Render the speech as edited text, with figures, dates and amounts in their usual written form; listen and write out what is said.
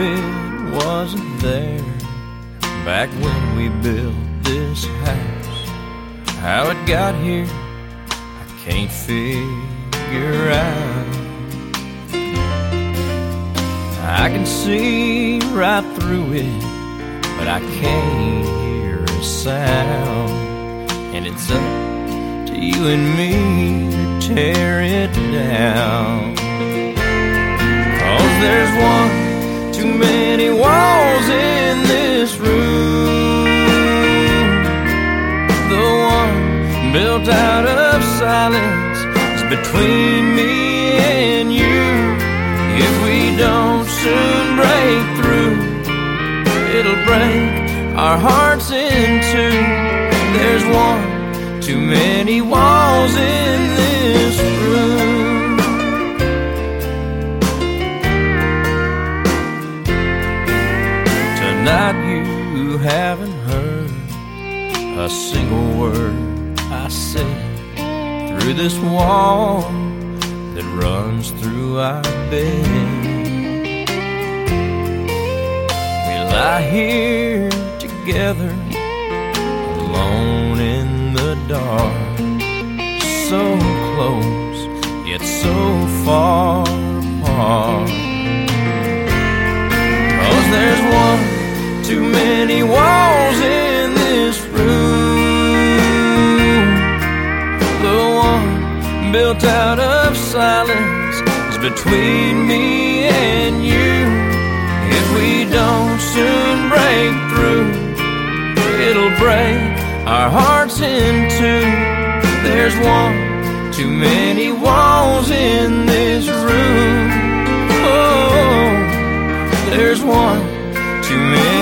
it wasn't there back when we built this house. How it got here, I can't figure out. I can see right through it, but I can't hear a sound. And it's up to you and me to tear it down. 'Cause there's one too many walls in this room. The one built out of silence is between me and you. If we don't soon break through, it'll break our hearts in two. There's one too many walls in this room. Tonight you haven't heard a single word I said through this wall that runs through our bed. We lie here together, alone in the dark, so close yet so far apart. 'Cause there's one too many walls in this room. The one built out of silence is between me and you. If we don't soon break through, it'll break our hearts in two. There's one too many walls in this room. Oh, there's one too many